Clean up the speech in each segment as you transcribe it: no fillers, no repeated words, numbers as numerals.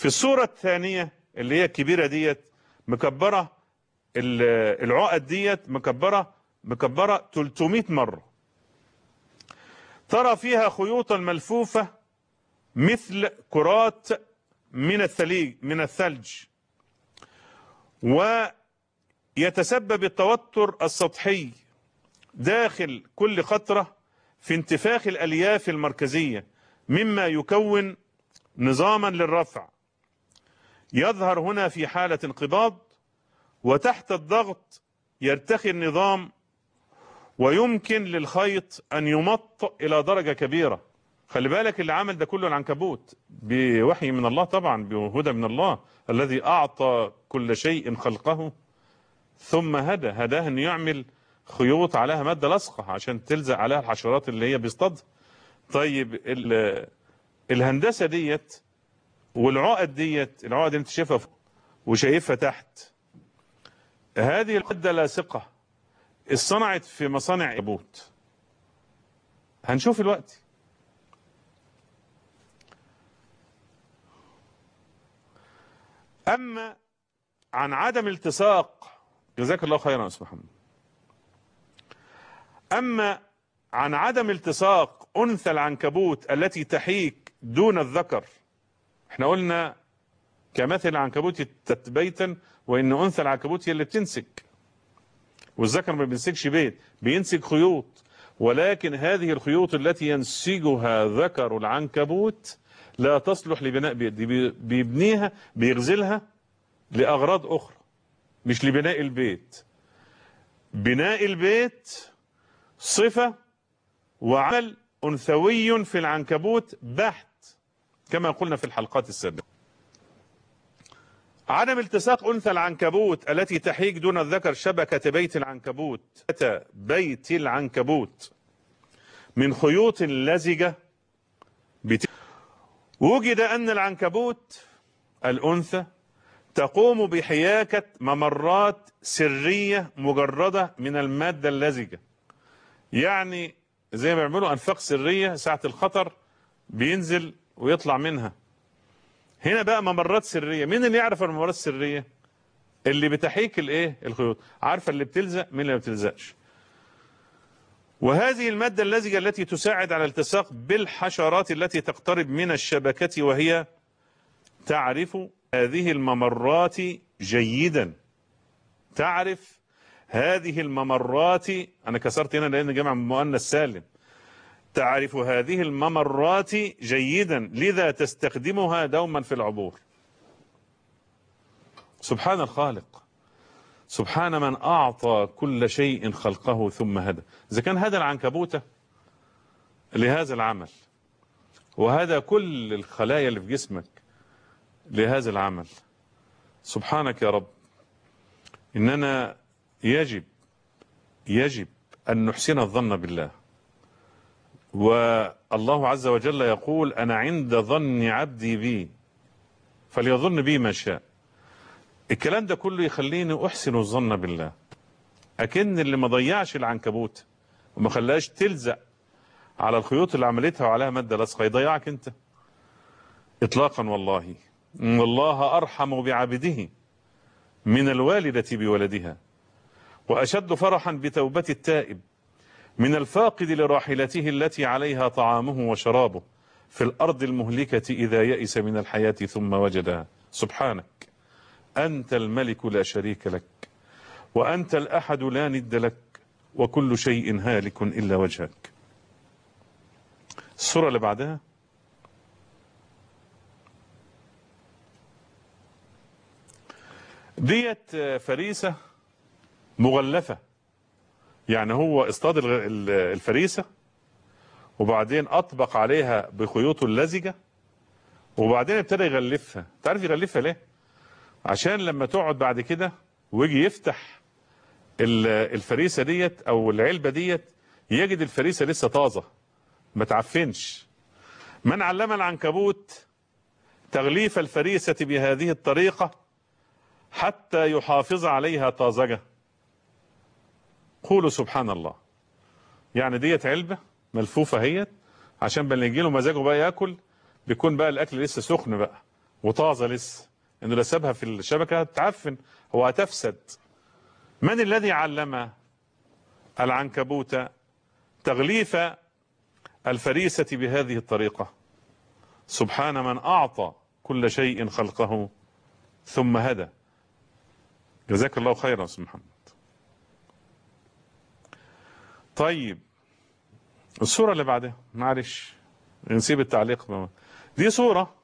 في الصورة الثانية اللي هي الكبيرة ديت مكبرة العقد ديت مكبرة 300 مرة. ترى فيها خيوطا ملفوفة مثل كرات من الثلج، ويتسبب التوتر السطحي داخل كل قطرة في انتفاخ الألياف المركزية، مما يكون نظاما للرفع يظهر هنا في حالة انقباض، وتحت الضغط يرتخي النظام، ويمكن للخيط أن يمط إلى درجة كبيرة. خلي بالك اللي عمل ده كله العنكبوت بوحي من الله، طبعا بهدى من الله، الذي أعطى كل شيء خلقه ثم هداه أن يعمل خيوط عليها مادة لاصقة عشان تلزق عليها الحشرات اللي هي بيصطادها. طيب الهندسة ديت والعقد ديت، العقد انت شايفها فوق وشايفها تحت، هذه المادة لاصقة اصطنعت في مصانع عنكبوت. هنشوف الوقت. أما عن عدم التصاق، جزاك الله خيرا يا أستاذ محمد، أما عن عدم التصاق أنثى العنكبوت التي تحيك دون الذكر، احنا قلنا كمثل العنكبوت يتت بيتا، وإن أنثى العنكبوت هي اللي بتنسك، والذكر ما بينسجش بيت، بينسج خيوط، ولكن هذه الخيوط التي ينسجها ذكر العنكبوت لا تصلح لبناء بيت، بيبنيها بيغزلها لأغراض أخرى مش لبناء البيت. بناء البيت صفة وعمل أنثوي في العنكبوت بحت كما قلنا في الحلقات السابقة. عدم التصاق أنثى العنكبوت التي تحيك دون الذكر شبكة بيت العنكبوت من خيوط لزجة، وجد أن العنكبوت الأنثى تقوم بحياكة ممرات سرية مجردة من المادة اللزجة، يعني زي ما بيعملوا أنفاق سرية ساعة الخطر بينزل ويطلع منها. هنا بقى ممرات سرية. مين اللي يعرف الممرات السرية؟ اللي بتحيك الخيوط، عارفة اللي بتلزق من اللي ما بتلزقش. وهذه المادة اللزجة التي تساعد على الالتصاق بالحشرات التي تقترب من الشبكة، وهي تعرف هذه الممرات جيدا. تعرف هذه الممرات، أنا كسرت هنا لأن جمع مؤنث سالم، تعرف هذه الممرات جيدا لذا تستخدمها دوما في العبور. سبحان الخالق، سبحان من أعطى كل شيء خلقه ثم هدى. إذا كان هذا العنكبوت لهذا العمل، وهذا كل الخلايا اللي في جسمك لهذا العمل، سبحانك يا رب. إننا يجب أن نحسن الظن بالله. والله عز وجل يقول: أنا عند ظن عبدي بي فليظن بي ما شاء. الكلام ده كله يخليني أحسن الظن بالله، أكن اللي ما ضيعش العنكبوت وما خلاش تلزق على الخيوط اللي عملتها وعليها مادة لاصقة يضيعك أنت إطلاقا. والله إن الله أرحم بعبده من الوالدة بولدها، وأشد فرحا بتوبة التائب من الفاقد لراحلته التي عليها طعامه وشرابه في الأرض المهلكة إذا يئس من الحياة ثم وجدها. سبحانك، أنت الملك لا شريك لك، وأنت الأحد لا ند لك، وكل شيء هالك إلا وجهك. السورة اللي بعدها ديت فريسة مغلفة، يعني هو اصطاد الفريسة وبعدين أطبق عليها بخيوط اللزجة وبعدين ابتدى يغلفها. تعرف يغلفها ليه؟ عشان لما تقعد بعد كده ويجي يفتح الفريسة ديت أو العلبة ديت يجد الفريسة لسه طازة ما تعفنش. من علم العنكبوت تغليف الفريسة بهذه الطريقة حتى يحافظ عليها طازجة؟ قولوا سبحان الله. يعني ديت علبة ملفوفة هي عشان بل يجي له مزاجه بقى ياكل، بيكون بقى الأكل لسه سخن بقى وطازة لسه، انه لو سابها في الشبكة هتعفن هو هتفسد. من الذي علم العنكبوت تغليف الفريسة بهذه الطريقة؟ سبحان من أعطى كل شيء خلقه ثم هدى. جزاك الله خيرا أستاذ محمد. طيب الصورة اللي بعدها، معلش نسيب التعليق. دي صورة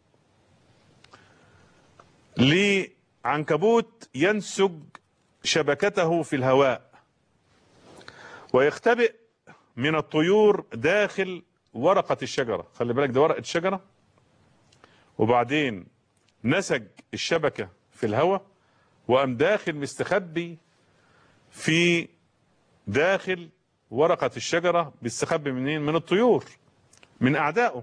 لعنكبوت ينسج شبكته في الهواء ويختبئ من الطيور داخل ورقة الشجرة. خلي بالك ده ورقة شجرة، وبعدين نسج الشبكة في الهواء وقام داخل مستخبي في داخل ورقة الشجرة. بيستخبي منين؟ من الطيور، من أعدائه.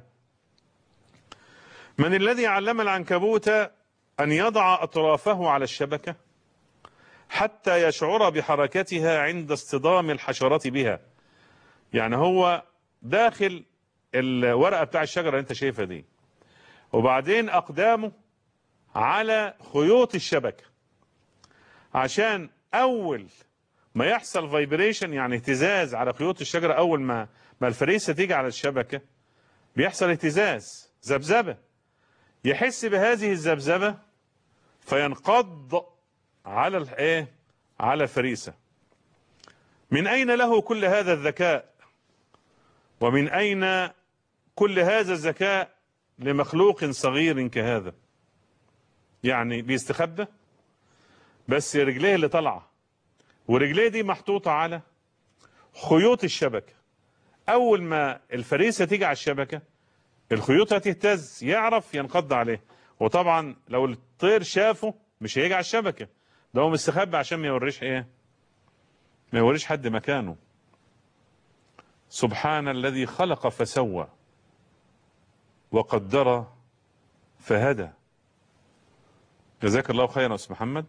من الذي علم العنكبوت أن يضع أطرافه على الشبكة حتى يشعر بحركتها عند اصطدام الحشرات بها؟ يعني هو داخل الورقة بتاع الشجرة اللي انت شايفها دي، وبعدين أقدامه على خيوط الشبكة، عشان أول ما يحصل فايبريشن، يعني اهتزاز على خيوط الشجرة، أول ما الفريسة تيجي على الشبكة بيحصل اهتزاز، ذبذبة، يحس بهذه الذبذبة فينقض على الايه؟ على الفريسة. من أين له كل هذا الذكاء؟ ومن أين كل هذا الذكاء لمخلوق صغير كهذا؟ يعني بيستخبى بس رجليه اللي طالعه، ورجليه دي محطوطة على خيوط الشبكة. أول ما الفريسة تيجي على الشبكة الخيوط هتهتز، يعرف ينقض عليه. وطبعا لو الطير شافه مش هيجي على الشبكة، ده هو مستخبى عشان ما يوريش ايه؟ ما يوريش حد مكانه. سبحان الذي خلق فسوى وقدر فهدى. جزاك الله خيرا يا استاذ محمد.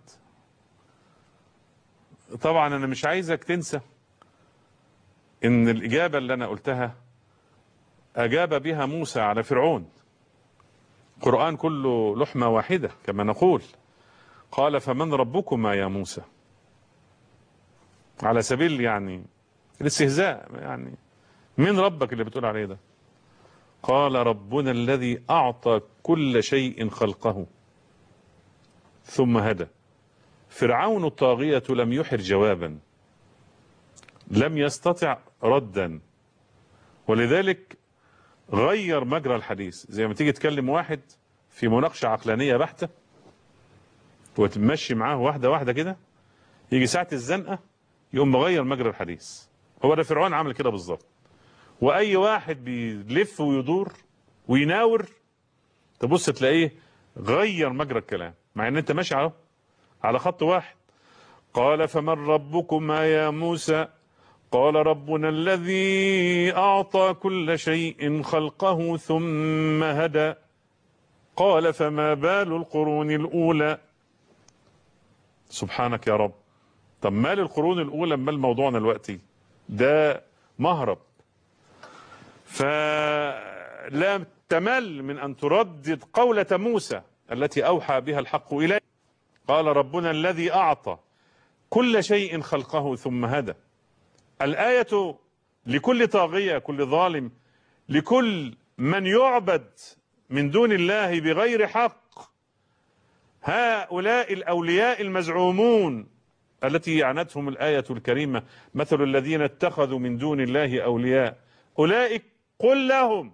طبعا انا مش عايزك تنسى ان الاجابة اللي انا قلتها اجاب بها موسى على فرعون. القرآن كله لحمة واحدة كما نقول. قال فمن ربكما يا موسى، على سبيل يعني الاستهزاء، يعني مين ربك اللي بتقول عليه ده؟ قال ربنا الذي أعطى كل شيء خلقه ثم هدى. فرعون الطاغية لم يحر جوابا، لم يستطع ردا، ولذلك غير مجرى الحديث. زي ما تيجي تكلم واحد في مناقشة عقلانية بحتة وتمشي معاه واحدة واحدة كده، يجي ساعة الزنقة يقوم مغير مجرى الحديث. هو ده فرعون عمل كده بالظبط. واي واحد بيلف ويدور ويناور تبص تلاقيه غير مجرى الكلام، مع ان انت ماشي على خط واحد. قال فمن ربكما يا موسى قال ربنا الذي أعطى كل شيء خلقه ثم هدى. قال فما بال القرون الأولى. سبحانك يا رب. طب مال القرون الأولى؟ مال موضوعنا دلوقتي ده مهرب. فلا تمل من أن تردد قولة موسى التي أوحى بها الحق إليه. قال ربنا الذي أعطى كل شيء خلقه ثم هدى. الآية لكل طاغية، كل ظالم، لكل من يعبد من دون الله بغير حق. هؤلاء الأولياء المزعومون التي عنتهم الآية الكريمة مثل الذين اتخذوا من دون الله أولياء أولئك قل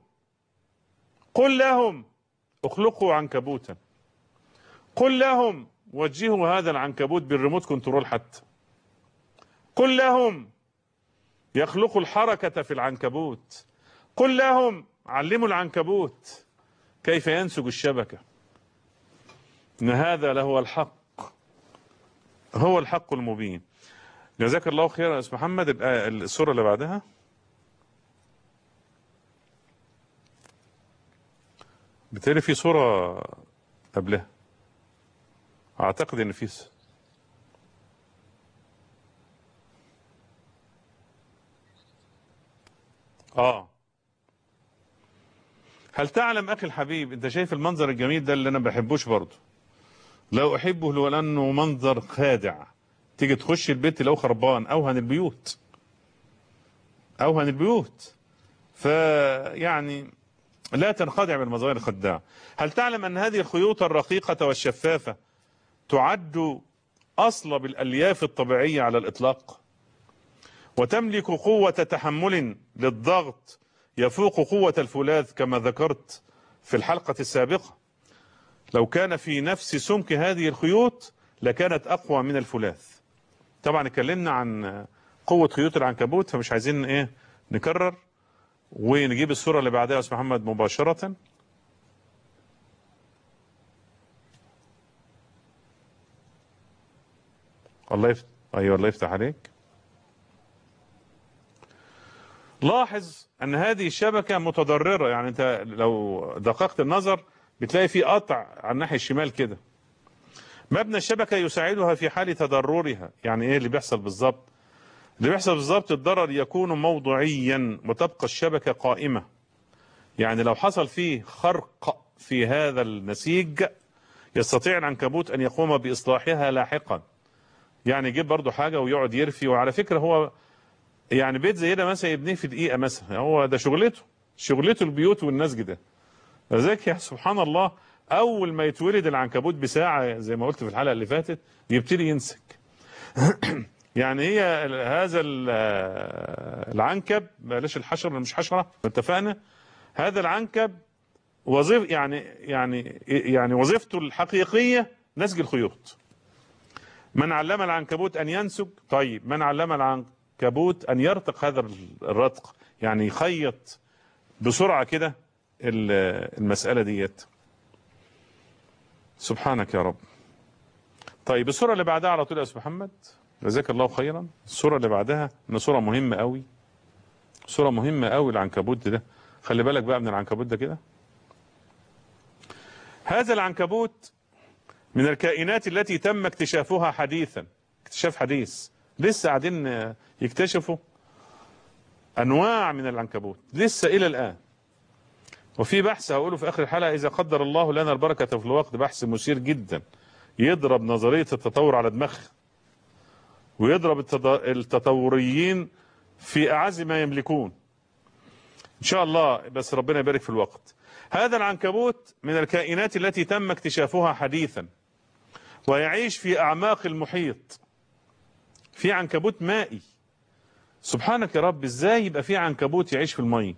لهم اخلقوا عنكبوتا، قل لهم وجهوا هذا العنكبوت بالريموت كنترول، حتى قل لهم يخلقوا الحركة في العنكبوت، قل لهم علموا العنكبوت كيف ينسج الشبكة. إن هذا لهو الحق، هو الحق المبين. جزاك الله خيرا يا أستاذ محمد. السورة اللي بعدها بالتالي في صورة قبلها، اعتقد ان في هل تعلم أخي الحبيب، أنت شايف المنظر الجميل ده اللي أنا بحبوش برضه، لا أحبه لأنه منظر خادع. تيجي تخش البيت لو خربان، أوهن البيوت، أوهن البيوت. فيعني لا تنخدع بالمظاهر الخداعة. هل تعلم أن هذه الخيوط الرقيقة والشفافة تعد أصلب الألياف الطبيعية على الإطلاق، وتملك قوة تحمل للضغط يفوق قوة الفولاذ كما ذكرت في الحلقة السابقة. لو كان في نفس سمك هذه الخيوط لكانت أقوى من الفولاذ. طبعا اتكلمنا عن قوة خيوط العنكبوت، فمش عايزين نكرر، ونجيب الصورة اللي بعدها يا أستاذ محمد مباشرة. أيوة الله يفتح عليك. لاحظ أن هذه الشبكة متضررة، يعني أنت لو دققت النظر بتلاقي في قطع على الناحية الشمال كده. مبنى الشبكة يساعدها في حال تضررها. يعني إيه اللي بيحصل بالظبط؟ اللي بيحصل بالظبط الضرر يكون موضعيا وتبقى الشبكة قائمة. يعني لو حصل فيه خرق في هذا النسيج يستطيع العنكبوت أن يقوم بإصلاحها لاحقا. يعني يجيب برضو حاجة ويقعد يرفي. وعلى فكرة هو يعني بيت زي ده مثلا يبنيه في دقيقة مثلا، هو ده شغلته البيوت والنسج ده. لذلك يا سبحان الله، أول ما يتولد العنكبوت بساعة زي ما قلت في الحلقة اللي فاتت يبتدي ينسك. يعني هي هذا العنكب، بلاش الحشرة مش حشرة، اتفقنا. هذا العنكب يعني وظيفته الحقيقية نسج الخيوط. من علم العنكبوت أن ينسج، طيب من علم العنكبوت أن يرتق هذا الرتق، يعني يخيط بسرعة كده المسألة ديت. سبحانك يا رب. طيب الصورة اللي بعدها على طول يا أستاذ محمد، جزاك الله خيرا. الصورة اللي بعدها من صورة مهمة قوي، صورة مهمة قوي. العنكبوت ده خلي بالك بقى من العنكبوت ده كده. هذا العنكبوت من الكائنات التي تم اكتشافها حديثا، اكتشاف حديث، لسه قاعدين يكتشفوا أنواع من العنكبوت لسه إلى الآن. وفي بحث هقوله في آخر الحلقة إذا قدر الله لنا البركة في الوقت، بحث مثير جدا يضرب نظرية التطور على دماغها، ويضرب التطوريين في أعز ما يملكون إن شاء الله، بس ربنا يبارك في الوقت. هذا العنكبوت من الكائنات التي تم اكتشافها حديثا، ويعيش في أعماق المحيط. في عنكبوت مائي. سبحانك يا رب، ازاي يبقى في عنكبوت يعيش في المية؟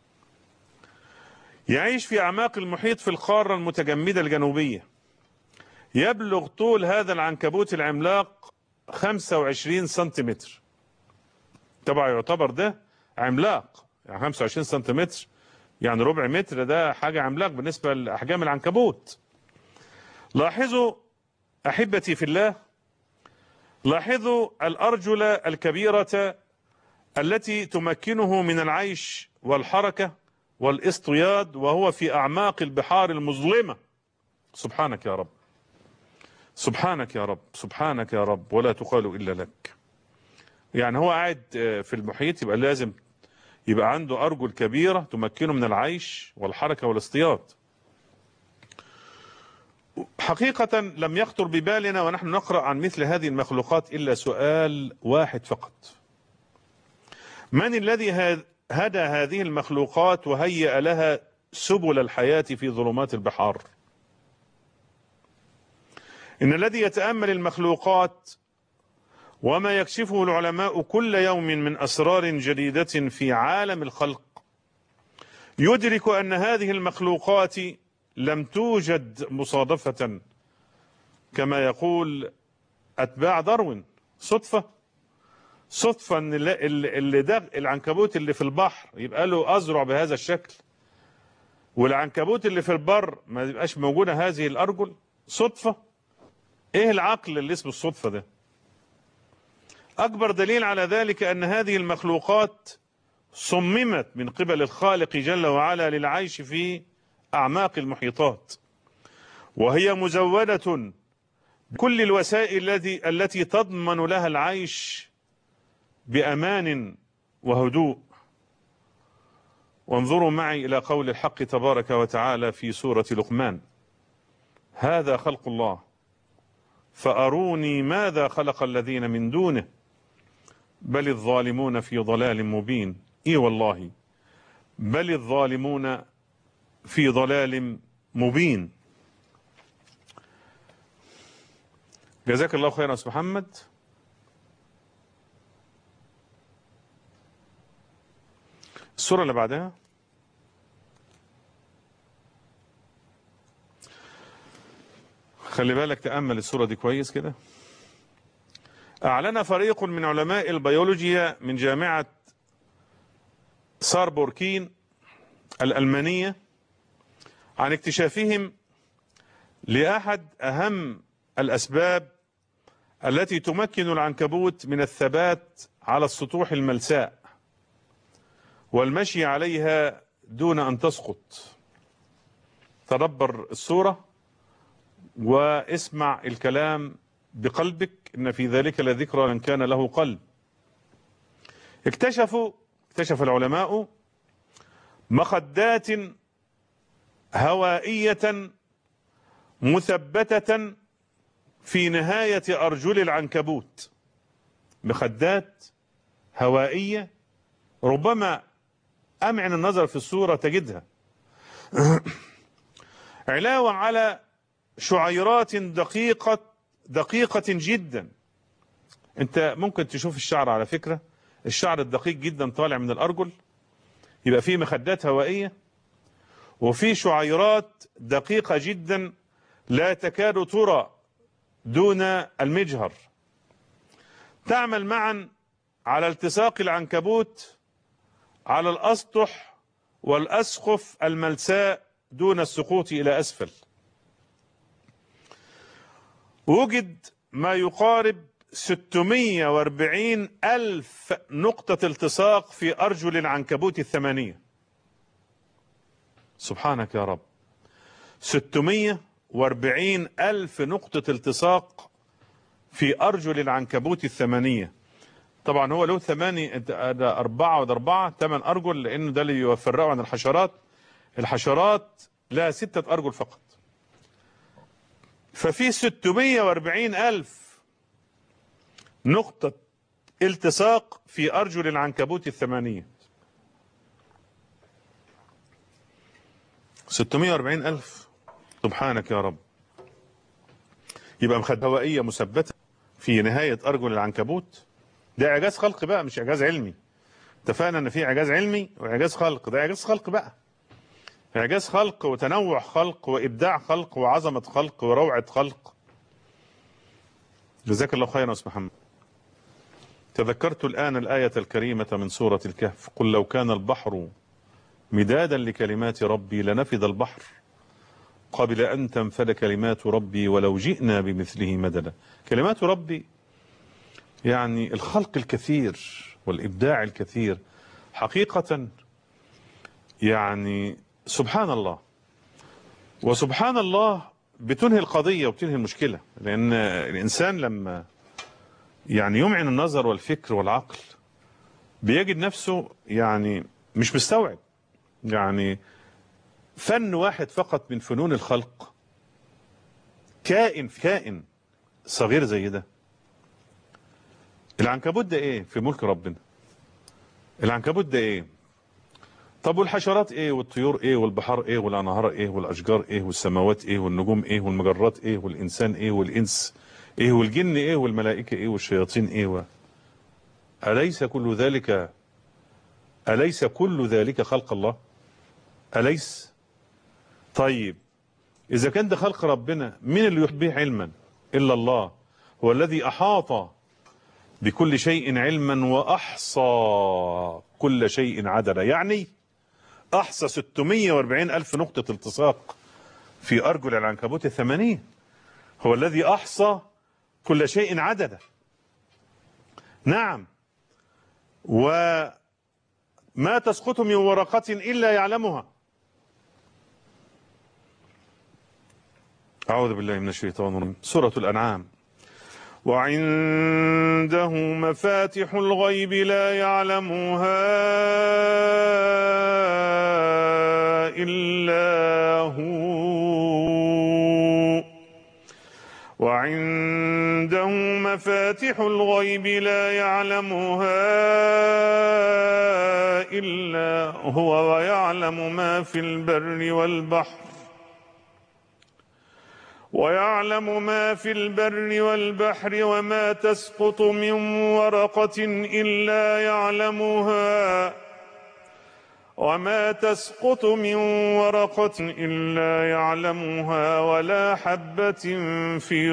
يعيش في أعماق المحيط في القارة المتجمدة الجنوبية. يبلغ طول هذا العنكبوت العملاق 25 سنتيمتر. طبعا يعتبر ده عملاق، يعني 25 سنتيمتر يعني ربع متر، ده حاجة عملاق بالنسبة لأحجام العنكبوت. لاحظوا أحبتي في الله، لاحظوا الأرجل الكبيرة التي تمكنه من العيش والحركة والاصطياد وهو في أعماق البحار المظلمة. سبحانك يا رب، سبحانك يا رب، سبحانك يا رب، ولا تقال إلا لك. يعني هو قاعد في المحيط، يبقى لازم يبقى عنده أرجل كبيرة تمكنه من العيش والحركة والاصطياد. حقيقة لم يخطر ببالنا ونحن نقرأ عن مثل هذه المخلوقات إلا سؤال واحد فقط: من الذي هدى هذه المخلوقات وهيأ لها سبل الحياة في ظلمات البحار؟ إن الذي يتأمل المخلوقات وما يكشفه العلماء كل يوم من أسرار جديدة في عالم الخلق يدرك أن هذه المخلوقات لم توجد مصادفة كما يقول أتباع داروين. صدفة ان اللي ده العنكبوت اللي في البحر يبقى له أذرع بهذا الشكل، والعنكبوت اللي في البر ما يبقاش موجودة هذه الأرجل. صدفة؟ ايه العقل اللي اسمه الصدفة ده؟ أكبر دليل على ذلك أن هذه المخلوقات صممت من قبل الخالق جل وعلا للعيش في أعماق المحيطات، وهي مزودة بكل الوسائل التي تضمن لها العيش بأمان وهدوء. وانظروا معي إلى قول الحق تبارك وتعالى في سورة لقمان: هذا خلق الله فأروني ماذا خلق الذين من دونه بل الظالمون في ضلال مبين. إي والله، بل الظالمون في ضلال مبين. جزاك الله خيرا يا أستاذ محمد. السورة اللي بعدها: خلي بالك تأمل السورة دي كويس كده. أعلن فريق من علماء البيولوجيا من جامعة ساربوركين الألمانية عن اكتشافهم لأحد أهم الأسباب التي تمكن العنكبوت من الثبات على السطوح الملساء والمشي عليها دون أن تسقط. تدبر السورة واسمع الكلام بقلبك، إن في ذلك لذكرى من كان له قلب. اكتشف العلماء مخدات هوائية مثبتة في نهاية أرجل العنكبوت. مخدات هوائية، ربما أمعن النظر في الصورة تجدها، علاوة على شعيرات دقيقة جدا. انت ممكن تشوف الشعر، على فكرة الشعر الدقيق جدا طالع من الأرجل، يبقى فيه مخدات هوائية وفي شعيرات دقيقة جدا لا تكاد ترى دون المجهر، تعمل معا على التصاق العنكبوت على الأسطح والأسقف الملساء دون السقوط إلى أسفل. وجد ما يقارب 640 ألف نقطة التصاق في أرجل العنكبوت 8. سبحانك يا رب، 640 ألف نقطة التصاق في أرجل العنكبوت 8. طبعا هو له 8، ده 4 وده 4، 8 أرجل، لأنه ده اللي يفرقه عن الحشرات. الحشرات لها 6 أرجل فقط، ففي 640 ألف نقطة التصاق في أرجل العنكبوت 8. 640 ألف، سبحانك يا رب. يبقى مخدة هوائية مثبتة في نهاية أرجل العنكبوت. ده إعجاز خلق بقى، مش إعجاز علمي. اتفقنا إن في إعجاز علمي وإعجاز خلق، ده إعجاز خلق بقى. إعجاز خلق وتنوع خلق وإبداع خلق وعظمة خلق وروعة خلق. جزاك الله خيرا يا أستاذ محمد. تذكرت الآن الآية الكريمة من سورة الكهف: قل لو كان البحر مدادا لكلمات ربي لنفد البحر قبل أن تنفد كلمات ربي ولو جئنا بمثله مددا. كلمات ربي يعني الخلق الكثير والإبداع الكثير حقيقة، يعني سبحان الله. وسبحان الله بتنهي القضية وبتنهي المشكلة، لأن الإنسان لما يعني يمعن النظر والفكر والعقل بيجد نفسه يعني مش مستوعب. يعني فن واحد فقط من فنون الخلق، كائن صغير زي ده. العنكبوت ده ايه في ملك ربنا؟ العنكبوت ده ايه؟ طب والحشرات ايه، والطيور ايه، والبحار ايه، والانهار ايه، والاشجار ايه، والسماوات ايه، والنجوم ايه، والمجرات ايه، والانسان ايه، والانس ايه، والجن ايه، والملائكة ايه، والشياطين ايه أليس كل ذلك خلق الله؟ أليس؟ طيب إذا كان ده خلق ربنا، مين اللي يحيط به علما إلا الله؟ هو الذي أحاط بكل شيء علما وأحصى كل شيء عددا. يعني أحصى 640 ألف نقطة التصاق في أرجل العنكبوت 8. هو الذي أحصى كل شيء عددا. نعم، وما تسقط من ورقة إلا يعلمها. أعوذ بالله من الشيطان الرجيم. سورة الأنعام: وعنده مفاتح الغيب لا يعلمها إلا هو وعنده مفاتح الغيب لا يعلمها إلا هو ويعلم ما في البر والبحر وما تسقط من ورقة إلا يعلمها ولا حبة في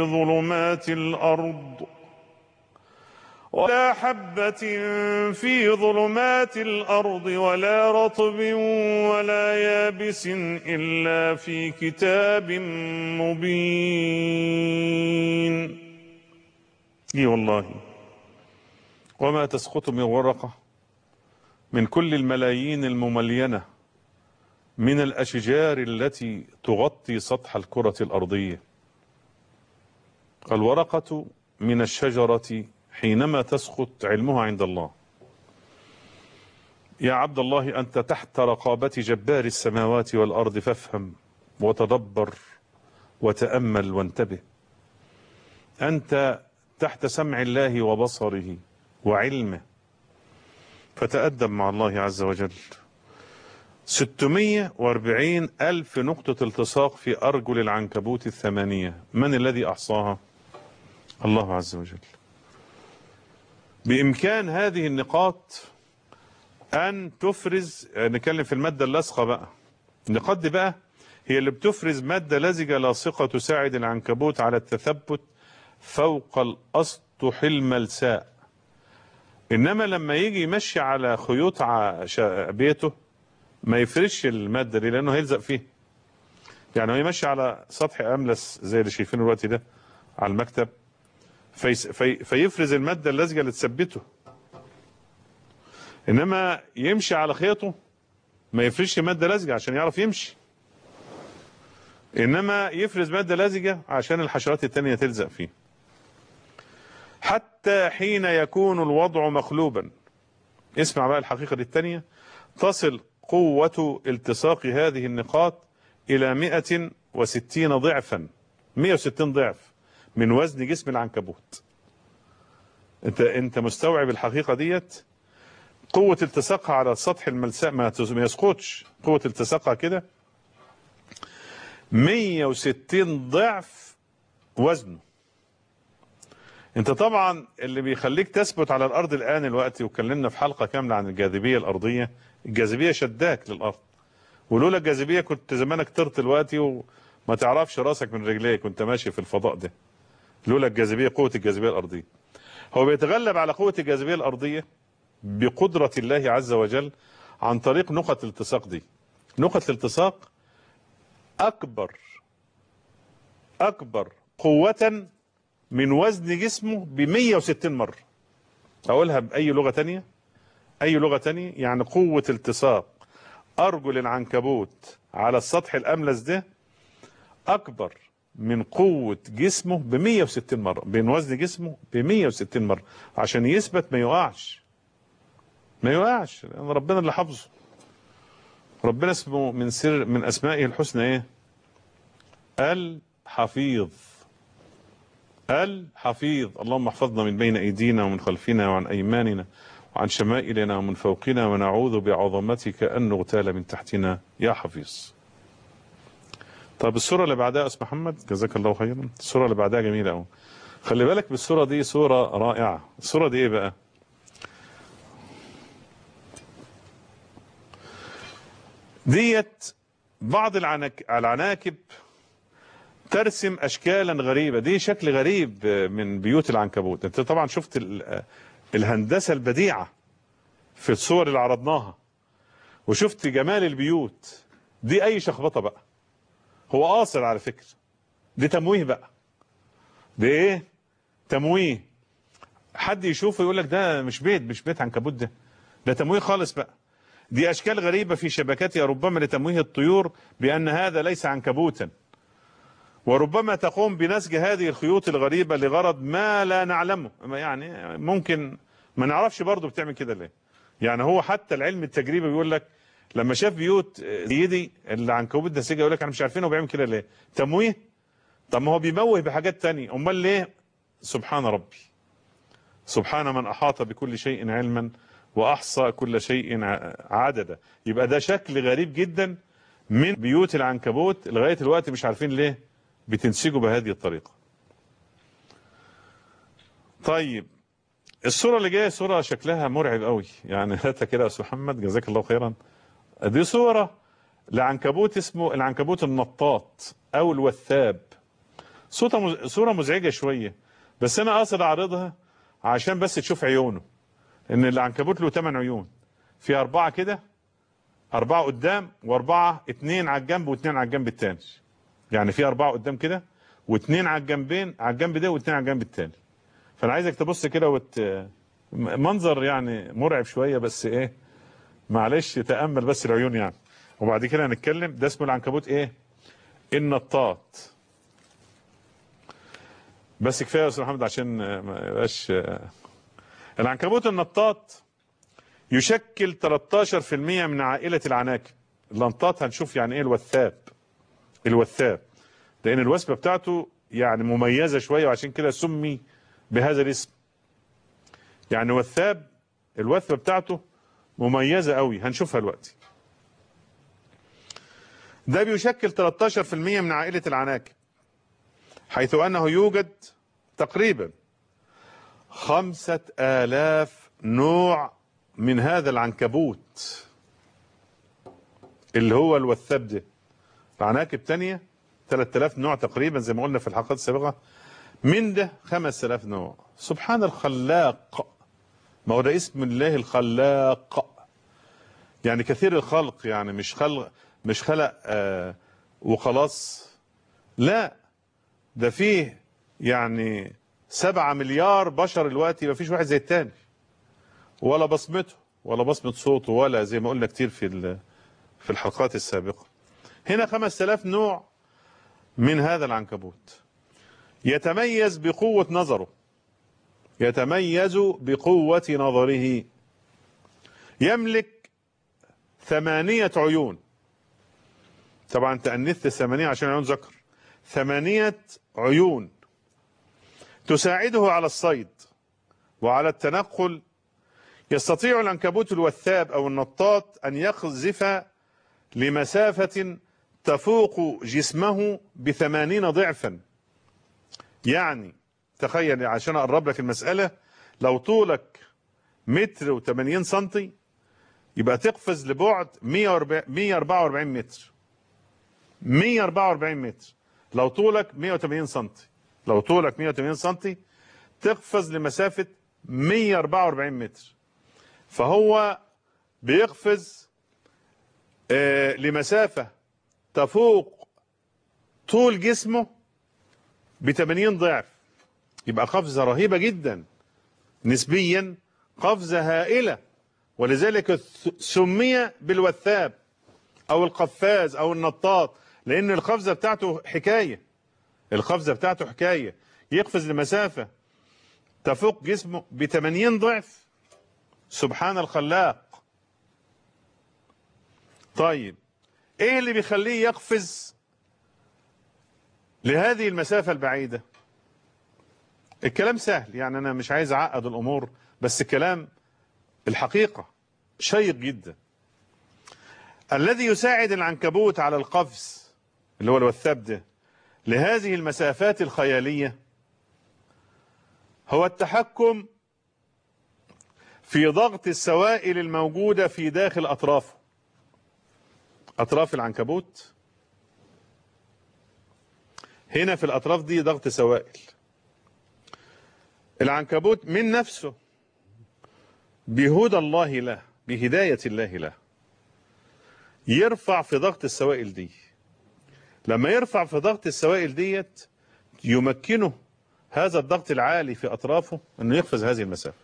ظلمات الأرض ولا رطب ولا يابس إلا في كتاب مبين. إي والله، وما تسقط من ورقة من كل الملايين المملينة من الأشجار التي تغطي سطح الكرة الأرضية. الورقة من الشجرة حينما تسقط علمها عند الله. يا عبد الله، أنت تحت رقابة جبار السماوات والأرض، فافهم وتدبر وتأمل وانتبه. أنت تحت سمع الله وبصره وعلمه، فتأدب مع الله عز وجل. 640 ألف نقطة التصاق في أرجل العنكبوت 8، من الذي أحصاها؟ الله عز وجل. بإمكان هذه النقاط أن تفرز، نتكلم في المادة اللاصقة بقى، النقاط دي بقى هي اللي بتفرز مادة لزجة لاصقة تساعد العنكبوت على التثبت فوق الأسطح الملساء. إنما لما يجي يمشي على خيوط بيته ما يفرش المادة دي، لأنه هيلزق فيه. يعني هو يمشي على سطح أملس زي اللي شايفينه دلوقتي ده على المكتب، فيفرز المادة اللزجة اللي تثبته. إنما يمشي على خيطه ما يفرش مادة لزجة عشان يعرف يمشي، إنما يفرز مادة لزجة عشان الحشرات التانية تلزق فيه. حتى حين يكون الوضع مقلوبا، اسمع بقى الحقيقة دي التانية، تصل قوة التصاق هذه النقاط إلى 160 ضعفا، 160 ضعف من وزن جسم العنكبوت. انت مستوعب الحقيقة ديت؟ قوة التصاقها على سطح الملساء ما يسقطش، قوة التصاقها كده 160 ضعف وزنه. انت طبعا اللي بيخليك تثبت على الارض الان الوقت، وكلمنا في حلقة كاملة عن الجاذبية الارضية، الجاذبية شداك للارض، ولولا الجاذبية كنت زمانك طرت دلوقتي وما تعرفش راسك من رجليك وانت ماشي في الفضاء ده، لولا الجاذبية، قوة الجاذبية الارضية. هو بيتغلب على قوة الجاذبية الارضية بقدرة الله عز وجل عن طريق نقط الالتصاق دي. نقط الالتصاق أكبر قوة من وزن جسمه ب160 مرة. أقولها بأي لغة تانية، يعني قوة التصاق أرجل العنكبوت على السطح الأملس ده أكبر من قوة جسمه ب160 مرة، بين وزن جسمه ب160 مرة، عشان يثبت ما يقعش، لأن ربنا اللي حافظه. ربنا اسمه من أسمائه الحسنى إيه؟ الحفيظ. اللهم احفظنا من بين أيدينا ومن خلفنا وعن أيماننا وعن شمائلنا ومن فوقنا، ونعوذ بعظمتك أن نغتال من تحتنا يا حفيظ. طب السورة اللي بعدها يا أستاذ محمد، جزاك الله خيرا. السورة اللي بعدها جميلة أوي، خلي بالك بالسورة دي، سورة رائعة. السورة دي إيه بقى؟ ديت بعض العناكب ترسم أشكالا غريبة. دي شكل غريب من بيوت العنكبوت. انت طبعا شفت الهندسة البديعة في الصور اللي عرضناها، وشفت جمال البيوت دي. أي شخبطة بقى، هو قاصر على فكرة، دي تمويه بقى. دي ايه؟ تمويه. حد يشوفه يقول لك ده مش بيت عنكبوت، ده تمويه خالص بقى. دي أشكال غريبة في شبكتها، ربما لتمويه الطيور بأن هذا ليس عنكبوتا، وربما تقوم بنسج هذه الخيوط الغريبة لغرض ما لا نعلمه. يعني ممكن ما نعرفش برضه بتعمل كده ليه. يعني هو حتى العلم التجريبي بيقول لك لما شاف بيوت زي دي العنكبوت نسيجه يقول لك احنا مش عارفين هو بيعمل كده ليه؟ تمويه؟ طب ما هو بيموه بحاجات تانية، امال ليه؟ سبحان ربي. سبحان من احاط بكل شيء علما واحصى كل شيء عددا. يبقى ده شكل غريب جدا من بيوت العنكبوت، لغايه الوقت مش عارفين ليه بتنسجوا بهذه الطريقه. طيب الصوره اللي جايه صوره شكلها مرعب قوي، يعني هاتها كده يا استاذ محمد جزاك الله خيرا. دي صوره لعنكبوت اسمه العنكبوت النطاط او الوثاب. صوره مزعجه شويه، بس انا قاصد اعرضها عشان بس تشوف عيونه. ان العنكبوت له 8 عيون، في 4 كده، 4 قدام و4 2 على الجنب و2 على الجنب الثاني. يعني في 4 قدام كده و2 على الجنبين، على الجنب ده و2 على الجنب الثاني. فانا عايزك تبص كده منظر يعني مرعب شويه، بس ايه معلش تامل بس العيون يعني، وبعد كده هنتكلم. ده اسمه العنكبوت ايه؟ النطاط. بس كفايه يا استاذ محمد عشان ما يبقاش. العنكبوت النطاط يشكل 13% من عائله العناكب. النطاط هنشوف يعني ايه الوثاب. الوثاب لان الوثبه بتاعته يعني مميزه شويه، وعشان كده سمي بهذا الاسم. يعني وثاب الوثبه بتاعته مميزه قوي، هنشوفها دلوقتي. ده بيشكل 13% من عائله العناكب، حيث انه يوجد تقريبا 5000 نوع من هذا العنكبوت اللي هو الوثاب ده. عناكب تانية 3000 نوع تقريبا زي ما قلنا في الحلقات السابقة، من ده 5000 نوع. سبحان الخلاق، ما هو ده اسم الله الخلاق، يعني كثير الخلق، يعني مش خلق وخلاص، لا ده فيه يعني 7 مليار بشر دلوقتي، ما فيش واحد زي التاني، ولا بصمته ولا بصمة صوته، ولا زي ما قلنا كتير في الحلقات السابقة. هنا 5000 نوع من هذا العنكبوت. يتميز بقوة نظره، يتميز بقوة نظره. يملك 8 عيون، طبعا تأنثت 8 عشان عيون ذكر. 8 عيون تساعده على الصيد وعلى التنقل. يستطيع العنكبوت الوثاب أو النطاط أن يقذف لمسافة تفوق جسمه ب80 ضعفا. يعني تخيل عشان أقرب لك المسألة، لو طولك 1.80 سنتي يبقى تقفز لبعد 144 متر. 144 متر لو طولك 180 سنتي. لو طولك 180 سنتي تقفز لمسافة 144 متر. فهو بيقفز لمسافة تفوق طول جسمه ب80 ضعف. يبقى قفزة رهيبة جدا، نسبيا قفزة هائلة، ولذلك سمي بالوثاب او القفاز او النطاط، لان القفزة بتاعته حكاية. القفزة بتاعته حكاية، يقفز لمسافة تفوق جسمه ب80 ضعف. سبحان الخلاق. طيب ايه اللي بيخليه يقفز لهذه المسافة البعيدة؟ الكلام سهل، يعني انا مش عايز اعقد الامور، بس الكلام الحقيقة شيق جدا. الذي يساعد العنكبوت على القفز اللي هو الوثاب ده لهذه المسافات الخيالية هو التحكم في ضغط السوائل الموجودة في داخل أطرافه. أطراف العنكبوت هنا في الأطراف دي ضغط سوائل. العنكبوت من نفسه بهدى الله له، بهداية الله له، يرفع في ضغط السوائل دي. لما يرفع في ضغط السوائل ديت يمكنه هذا الضغط العالي في أطرافه أنه يقفز هذه المسافة.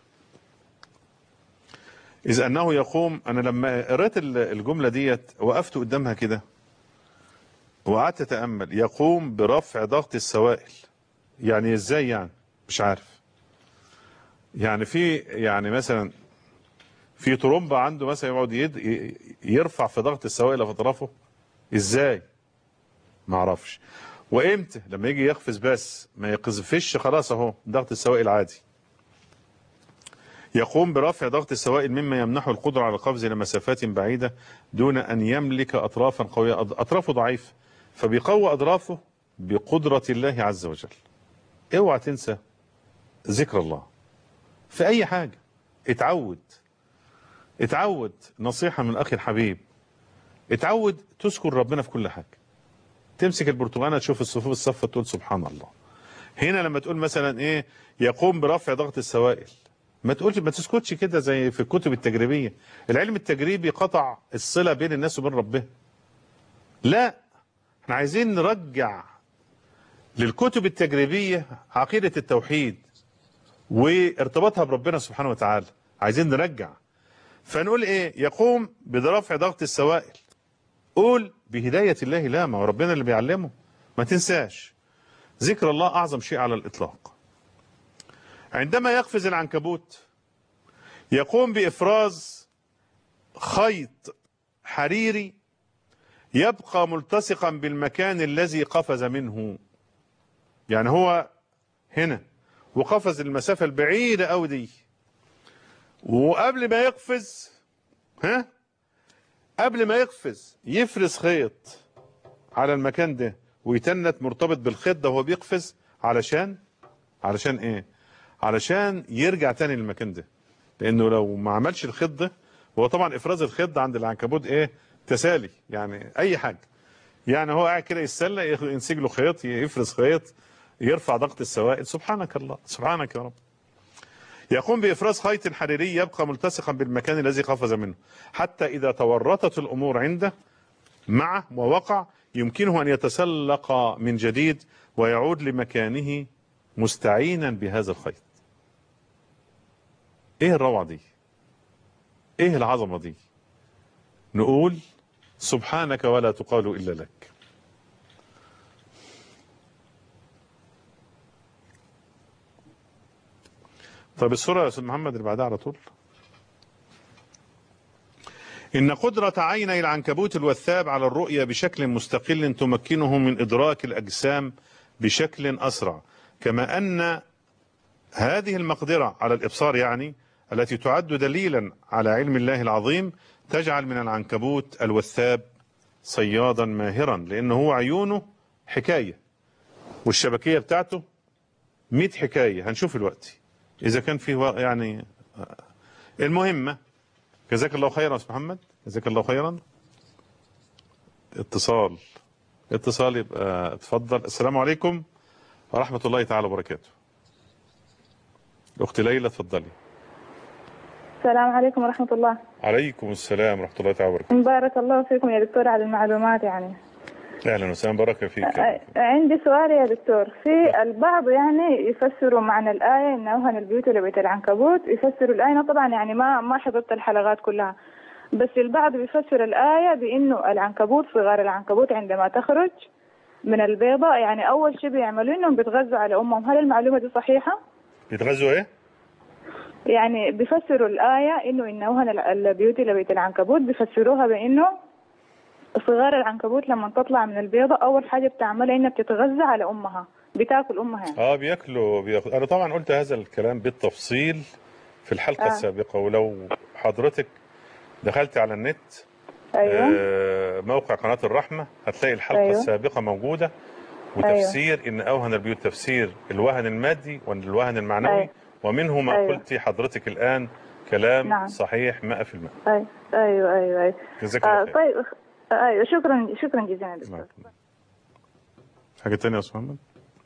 إذ أنه يقوم، أنا لما قرأت الجملة ديت وقفت قدامها كده وقعدت أتأمل. يقوم برفع ضغط السوائل، يعني إزاي؟ يعني مش عارف. يعني في يعني مثلا في طرمبة عنده مثلا يقعد يرفع في ضغط السوائل في اطرافه؟ ازاي؟ ما اعرفش. وامتى؟ لما يجي يقفز بس ما يقذفش، خلاص اهو ضغط السوائل عادي. يقوم برفع ضغط السوائل مما يمنحه القدرة على القفز لمسافات بعيدة دون أن يملك أطرافا قوية. أطرافه ضعيفة، فبيقوي أطرافه بقدرة الله عز وجل. اوعى تنسى ذكر الله في أي حاجة. اتعود، نصيحة من أخي الحبيب، اتعود تذكر ربنا في كل حاجة. تمسك البرتقانة تشوف الصفوف الصفة تقول سبحان الله. هنا لما تقول مثلا ايه يقوم برفع ضغط السوائل، ما تقولش، ما تسكتش كده زي في الكتب التجريبيه. العلم التجريبي قطع الصله بين الناس وبين ربها. لا، احنا عايزين نرجع للكتب التجريبيه عقيده التوحيد وارتباطها بربنا سبحانه وتعالى. عايزين نرجع، فنقول ايه يقوم برفع ضغط السوائل. قول بهدايه الله، لا، ما هو ربنا اللي بيعلمه. ما تنساش ذكر الله اعظم شيء على الاطلاق. عندما يقفز العنكبوت يقوم بإفراز خيط حريري يبقى ملتصقا بالمكان الذي قفز منه. يعني هو هنا وقفز المسافة البعيدة أوي دي، وقبل ما يقفز قبل ما يقفز يفرز خيط على المكان ده ويتنت مرتبط بالخيط ده وهو بيقفز. علشان ايه؟ علشان يرجع تاني للمكان ده. لانه لو ما عملش الخيط ده، هو طبعا افراز الخيط ده عند العنكبوت ايه؟ تسالي، يعني اي حاجه. يعني هو قاعد كده يتسلى ينسج له خيط، يفرز خيط، يرفع ضغط السوائل. سبحانك الله، سبحانك يا رب. يقوم بافراز خيط حريري يبقى ملتصقا بالمكان الذي قفز منه، حتى اذا تورطت الامور عنده معه ووقع يمكنه ان يتسلق من جديد ويعود لمكانه مستعينا بهذا الخيط. ايه الروعة دي؟ ايه العظمة دي؟ نقول سبحانك ولا تقال الا لك. طب السورة يا استاذ محمد اللي بعدها على طول. إن قدرة عيني العنكبوت الوثاب على الرؤية بشكل مستقل تمكنه من إدراك الأجسام بشكل أسرع، كما أن هذه المقدرة على الإبصار يعني التي تعد دليلا على علم الله العظيم تجعل من العنكبوت الوثاب صيادا ماهرا، لأنه هو عيونه حكاية والشبكية بتاعته 100 حكاية. هنشوف الوقت إذا كان فيه يعني المهمة. جزاك الله خيرا يا أستاذ محمد، جزاك الله خيرا. اتصال يبقى اتفضل. السلام عليكم ورحمة الله تعالى وبركاته. الأخت ليلى اتفضلي. السلام عليكم ورحمة الله. عليكم السلام ورحمة الله تعالى وبركاته. بارك الله فيكم يا دكتور على المعلومات يعني. أهلا وسهلا، بارك فيك. عندي سؤال يا دكتور. في البعض يعني يفسروا معنى الآية إن أوهن البيوت لبيت العنكبوت، يفسروا الآية طبعا يعني ما حضرت الحلقات كلها، بس البعض بيفسر الآية بإنه العنكبوت، صغار العنكبوت عندما تخرج من البيضة يعني أول شيء بيعملوا إنهم بيتغذوا على أمهم. هل المعلومة دي صحيحة؟ بيتغذوا إيه؟ يعني بيفسروا الآية إنه إن أوهن البيوت لبيت العنكبوت، بيفسروها بإنه صغار العنكبوت لما تطلع من البيضة أول حاجة بتعملها إنها بتتغذى على أمها، بتاكل أمها يعني. بياكلوا. أنا طبعا قلت هذا الكلام بالتفصيل في الحلقة السابقة، ولو حضرتك دخلت على النت أيوة. موقع قناة الرحمة هتلاقي الحلقة السابقة موجودة، وتفسير إن أوهن البيوت تفسير الوهن المادي والوهن المعنوي، ومنه ما قلت حضرتك الآن كلام صحيح 100%. أيوة. جزاك الله خير. طيب أيوة، شكرا جزيلا دكتور. حاجة تانية يا أستاذ محمد؟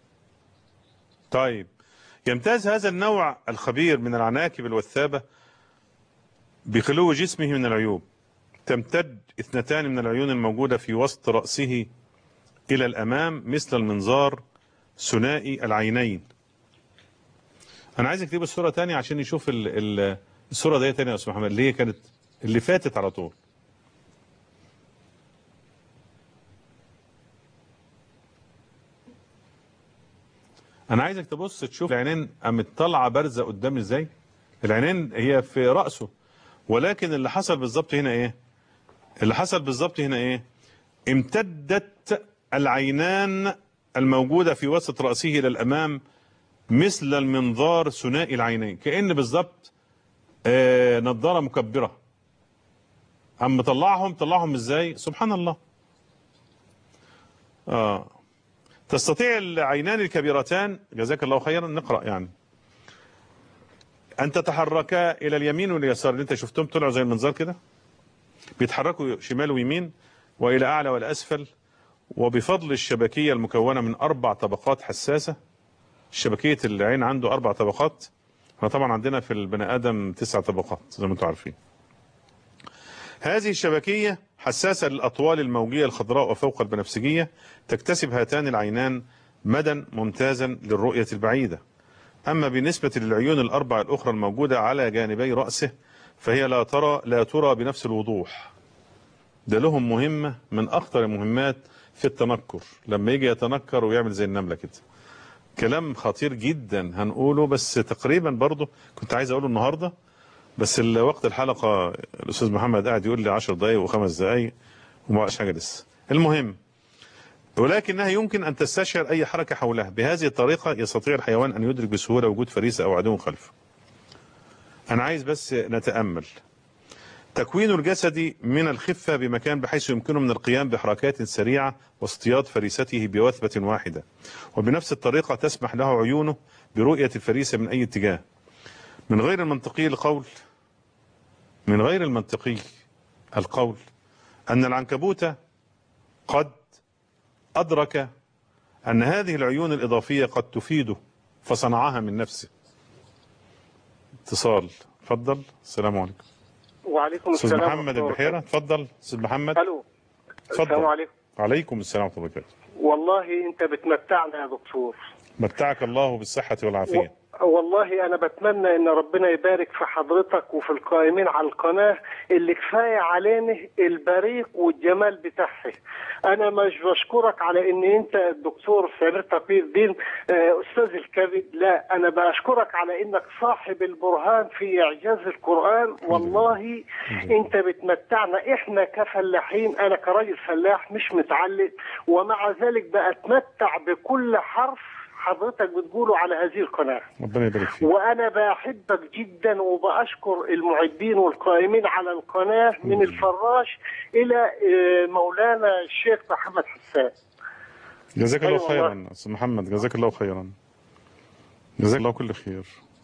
طيب، يمتاز هذا النوع الخبير من العناكب الوثابة بخلو جسمه من العيوب. تمتد 2 من العيون الموجودة في وسط رأسه إلى الأمام مثل المنظار ثنائي العينين. أنا عايز أكتب الصورة تانية عشان يشوف الصورة دي تانية يا أستاذ محمد، اللي هي كانت اللي فاتت على طول. أنا عايزك تبص تشوف العينين قامت طالعة بارزة قدام إزاي. العينين هي في رأسه، ولكن اللي حصل بالظبط هنا ايه؟ اللي حصل بالظبط هنا ايه؟ امتدت العينان الموجودة في وسط رأسه إلى الأمام مثل المنظار ثنائي العينين، كأن بالظبط نظارة مكبرة. أما طلعهم ازاي؟ سبحان الله. تستطيع العينان الكبيرتان، جزاك الله خيرا، نقرأ يعني، أن تتحركا إلى اليمين واليسار. اللي أنت شفتهم طلعوا زي المنظار كده، بيتحركوا شمال ويمين وإلى أعلى والأسفل، وبفضل الشبكية المكونة من 4 طبقات حساسة. شبكية العين عنده 4 طبقات، احنا طبعا عندنا في البني آدم 9 طبقات زي ما انتم عارفين. هذه الشبكية حساسة للأطوال الموجية الخضراء وفوق البنفسجية، تكتسب هاتان العينان مدى ممتازا للرؤية البعيدة. أما بالنسبة للعيون ال4 الأخرى الموجودة على جانبي رأسه فهي لا ترى بنفس الوضوح. ده لهم مهمة من أخطر المهمات في التنكر، لما يجي يتنكر ويعمل زي النملة كده. كلام خطير جدا هنقوله، بس تقريبا برضه كنت عايز أقوله النهاردة، بس وقت الحلقة الأستاذ محمد قاعد يقول لي 10 دقايق و5 دقايق وما بقاش حاجة لسه. المهم، ولكنها يمكن أن تستشعر أي حركة حولها. بهذه الطريقة يستطيع الحيوان أن يدرك بسهولة وجود فريسة أو عدو خلفه. أنا عايز بس نتأمل. تكوين الجسد من الخفة بمكان بحيث يمكنه من القيام بحركات سريعة واصطياد فريسته بوثبة واحدة، وبنفس الطريقة تسمح له عيونه برؤية الفريسة من أي اتجاه. من غير المنطقي القول أن العنكبوت قد أدرك أن هذه العيون الإضافية قد تفيده فصنعها من نفسه. اتصال، اتفضل. السلام عليكم. وعليكم السلام. أستاذ محمد البحيرة، اتفضل. أستاذ محمد. الو. السلام عليكم. وعليكم السلام ورحمة الله وبركاته. والله أنت بتمتعنا يا دكتور. متعك الله بالصحة والعافية. والله أنا بتمنى إن ربنا يبارك في حضرتك وفي القائمين على القناة اللي كفاية علينا البريق والجمال بتاعها. أنا مش بشكرك على إن أنت الدكتور سمير تقي الدين أستاذ الكبد، لا، أنا بشكرك على إنك صاحب البرهان في إعجاز القرآن. والله أنت بتمتعنا إحنا كفلاحين، أنا كراجل فلاح مش متعلق، ومع ذلك بأتمتع بكل حرف حضرتك بتقوله على هذه القناة. ربنا يبارك فيك. وأنا بحبك جدا وبأشكر المعدين والقائمين على القناة من الفراش إلى مولانا الشيخ محمد حسان. جزاك الله خيرا أستاذ محمد، جزاك الله خيرا، جزاك الله كل خير.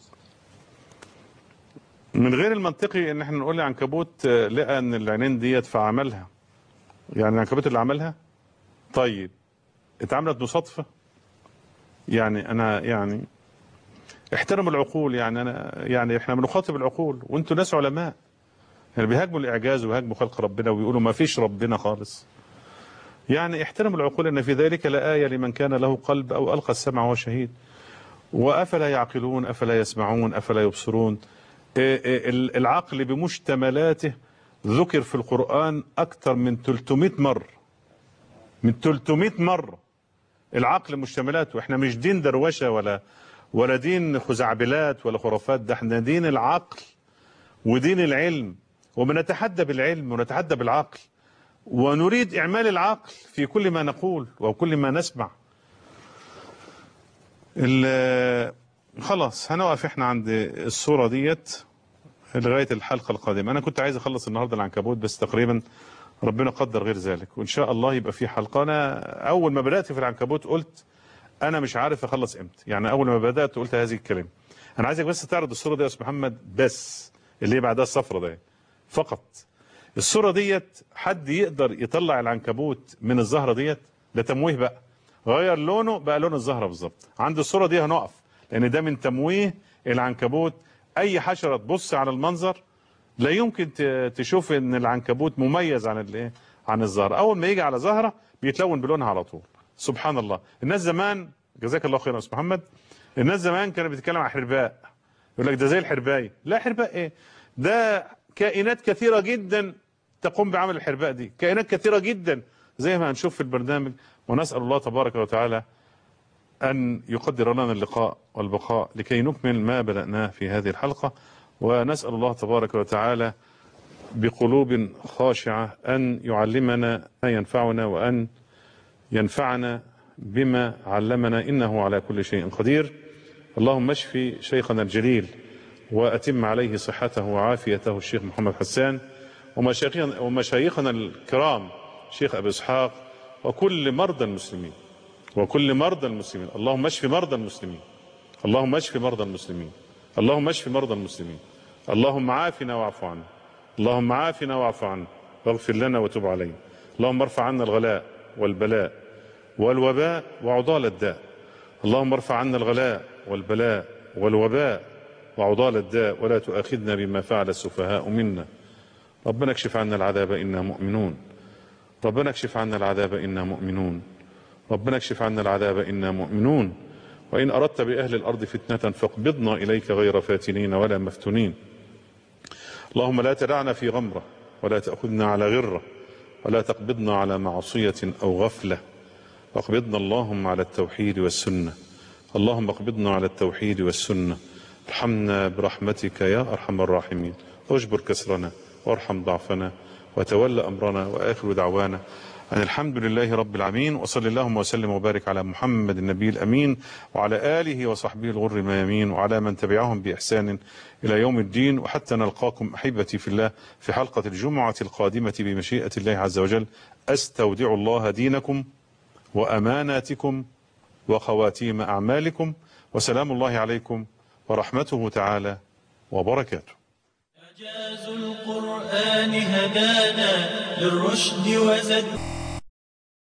من غير المنطقي ان احنا نقول لعنكبوت لقى ان العينين ديت فعملها، يعني العنكبوت اللي عملها. طيب اتعملت بصدفة؟ يعني انا يعني احترموا العقول، يعني انا يعني احنا بنخاطب العقول وانتوا ناس علماء، يعني بيهاجموا الاعجاز وبيهاجموا خلق ربنا وبيقولوا ما فيش ربنا خالص. يعني احترموا العقول، ان في ذلك لآية لمن كان له قلب او القى السمع وهو شهيد. وافلا يعقلون افلا يسمعون افلا يبصرون. العقل بمشتملاته ذكر في القرآن اكثر من 300 مرة، من 300 مرة العقل مشتملاته. احنا مش دين دروشة ولا دين خزعبلات ولا خرافات، ده احنا دين العقل ودين العلم، وبنتحدى بالعلم ونتحدى بالعقل، ونريد إعمال العقل في كل ما نقول وكل ما نسمع. خلاص هنقف احنا عند الصورة ديت لغاية الحلقة القادمة. أنا كنت عايز أخلص النهاردة العنكبوت، بس تقريبا ربنا قدر غير ذلك، وإن شاء الله يبقى في حلقة. أنا أول ما بدأت في العنكبوت قلت أنا مش عارف أخلص إمتى، يعني أول ما بدأت قلت هذه الكلمة. أنا عايزك بس تعرض الصورة دي يا أستاذ محمد، بس اللي هي بعدها الصفرة دي فقط. الصورة ديت حد يقدر يطلع العنكبوت من الزهرة ديت؟ ده تمويه بقى، غير لونه بقى لون الزهرة بالظبط. عند الصورة دي هنقف، لأن ده من تمويه العنكبوت. أي حشرة تبص على المنظر لا يمكن تشوف ان العنكبوت مميز عن الزهرة. اول ما يجي على زهرة بيتلون بلونها على طول. سبحان الله. الناس زمان، جزاك الله خيرا يا استاذ محمد، الناس زمان كانت بتتكلم عن حرباء، يقول لك ده زي الحرباية. لا، حرباء ايه؟ ده كائنات كثيرة جدا تقوم بعمل الحرباء دي، كائنات كثيرة جدا زي ما هنشوف في البرنامج. ونسأل الله تبارك وتعالى أن يقدر لنا اللقاء والبقاء لكي نكمل ما بدأناه في هذه الحلقة. ونسأل الله تبارك وتعالى بقلوب خاشعة أن يعلمنا ما ينفعنا وأن ينفعنا بما علمنا، إنه على كل شيء قدير. اللهم اشف شيخنا الجليل وأتم عليه صحته وعافيته الشيخ محمد حسان، ومشايخنا الكرام شيخ أبي إسحاق، وكل مرضى المسلمين اللهم اشف مرضى المسلمين، اللهم اشف مرضى المسلمين، اللهم اشف مرضى المسلمين. اللهم عافنا واعف عنا، اللهم عافنا واعف عنا واغفر لنا وتب علينا. اللهم ارفع عنا الغلاء والبلاء والوباء وعضال الداء. اللهم ارفع عنا الغلاء والبلاء والوباء وعضال الداء، ولا تؤاخذنا بما فعل السفهاء منا. ربنا اكشف عنا العذاب إنا مؤمنون، ربنا اكشف عنا العذاب إنا مؤمنون، ربنا اكشف عنا العذاب إنا مؤمنون. وإن أردت بأهل الأرض فتنة فاقبضنا إليك غير فاتنين ولا مفتونين. اللهم لا تدعنا في غمرة ولا تأخذنا على غرة ولا تقبضنا على معصية أو غفلة، واقبضنا اللهم على التوحيد والسنة. اللهم اقبضنا على التوحيد والسنة. ارحمنا برحمتك يا أرحم الراحمين، واجبر كسرنا وارحم ضعفنا وتول أمرنا. وآخر دعوانا أن الحمد لله رب العالمين، وصلى اللهم وسلم وبارك على محمد النبي الأمين وعلى آله وصحبه الغر الميامين وعلى من تبعهم بإحسان إلى يوم الدين. وحتى نلقاكم أحبتي في الله في حلقة الجمعة القادمة بمشيئة الله عز وجل، أستودع الله دينكم وأماناتكم وخواتيم أعمالكم، وسلام الله عليكم ورحمته تعالى وبركاته. إعجاز القرآن هدانا للرشد وزد